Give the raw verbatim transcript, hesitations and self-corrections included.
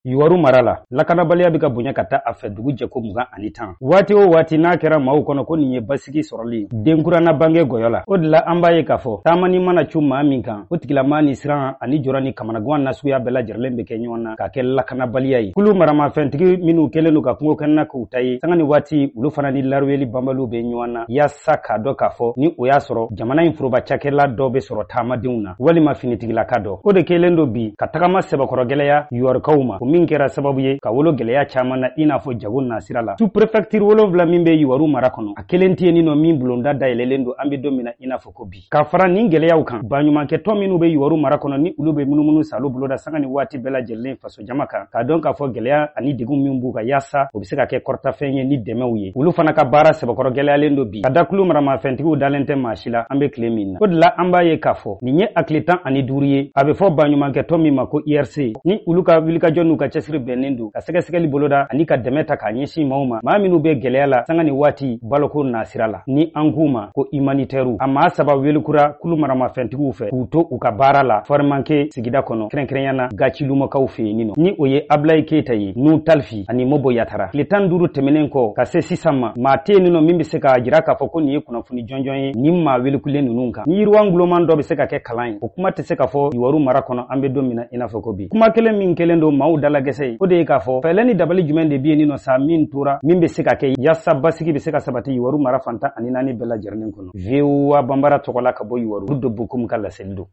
Yuwaru marala lakanabaliya bɛ ka bonya ka taa a fɛ dugu jɛko mugan ani tan waati o waati n'a kɛra maaw kɔnɔ ko nin ye basigi sɔrɔli denkuranna bange gɔyɔ la o de la an b'a ye k'a fɔ taamani mana cu maa min kan o tigilamaa ni siran ani jɔrɔ ni kamanagan nasuguya bɛɛ lajɛrɛlen bɛ kɛ ɲɔgɔn na ka kɛ lakanabaliya ye kulu maramafɛntigi minnu kɛlen don ka kungo kɛnɛna k'u ta ye sanga ni waati olu fana ni laruyeli banbaliw bɛ ɲɔgɔn na yaasa k'a dɔn k'a fɔ ni o y'a sɔrɔ jamana in foroba cakɛla dɔ bɛ sɔrɔ taamadenw na walima finitigilaka dɔ o de kɛlen don bi ka tagama sɛbɛkɔrɔ gɛlɛya yuwarukaw ma o min kɛra sababu ye ka wolo gɛlɛya caman na i n'a fɔ jago nasira la sous préfecture wolonwula min bɛ yuwaru mara kɔnɔ a kelen tɛ yen nɔ min bulonda dayɛlɛlen don an bɛ don min na i n'a fɔ ko bi ka fara nin gɛlɛyaw kan baɲumankɛtɔn minnu bɛ yuwaru mara kɔnɔ ni olu bɛ munumunu salo boloda sanga ni waati bɛɛ lajɛlen faso jama kan k'a dɔn k'a fɔ gɛlɛya ani degun min b'u ka yaasa o bɛ se ka kɛ kɔrɔtafɛn ye ni dɛmɛw ye olu fana ka baara sɛbɛkɔrɔ gɛlɛyalen don bi ka da kulu maramafɛntigiw dalen tɛ maa si la an bɛ tile min na o de la an b'a ye k'a fɔ nin ye hakili tan ani duuru ye a bɛ fɔ baɲumankɛtɔn min ma ko I R C ni olu ka wulikajɔ n'u ka cɛsiri bɛnnen don ka sɛgɛsɛgɛli boloda ani ka dɛmɛ ta k'a ɲɛsin maaw ma maa minnu bɛ gɛlɛya la sanga ni waati baloko nasira la ni an k'u ma ko humanitaire a maa saba welikura kulu maramafɛntigiw fɛ k'u to u ka baara la farimanke sigida kɔnɔ kɛrɛnkɛrɛnyana gacilumakaw fɛ yen nɔ ni o ye Ablaye Keyita ye n'u talfi ani Mobo Yatara tile tan duuru tɛmɛnen kɔ ka se sisan ma maa tɛ yen nɔ min bɛ se k'a jira k'a fɔ ko nin ye kunnafoni jɔnjɔn ye nin maa welikulen ninnu kan ni yiriwa ngulɔman dɔ bɛ se ka kɛ kalan ye o kuma tɛ se ka fɔ yuwaru mara kɔnɔ an bɛ don min na i n'a fɔ ko bi kuma kelen min kelen don maaw dalagɛsɛ ye o de ye k'a fɔ fɛɛlɛ ni dabali jumɛn de bɛ yen nɔ sa min tora min bɛ se ka kɛ yaasa basigi bɛ se ka sabati yuwaru mara fantan ani naani bɛɛ lajɛrɛlen kɔnɔ V O A banbara tɔgɔ la ka bɔ yuwaru do bokum ka laseli don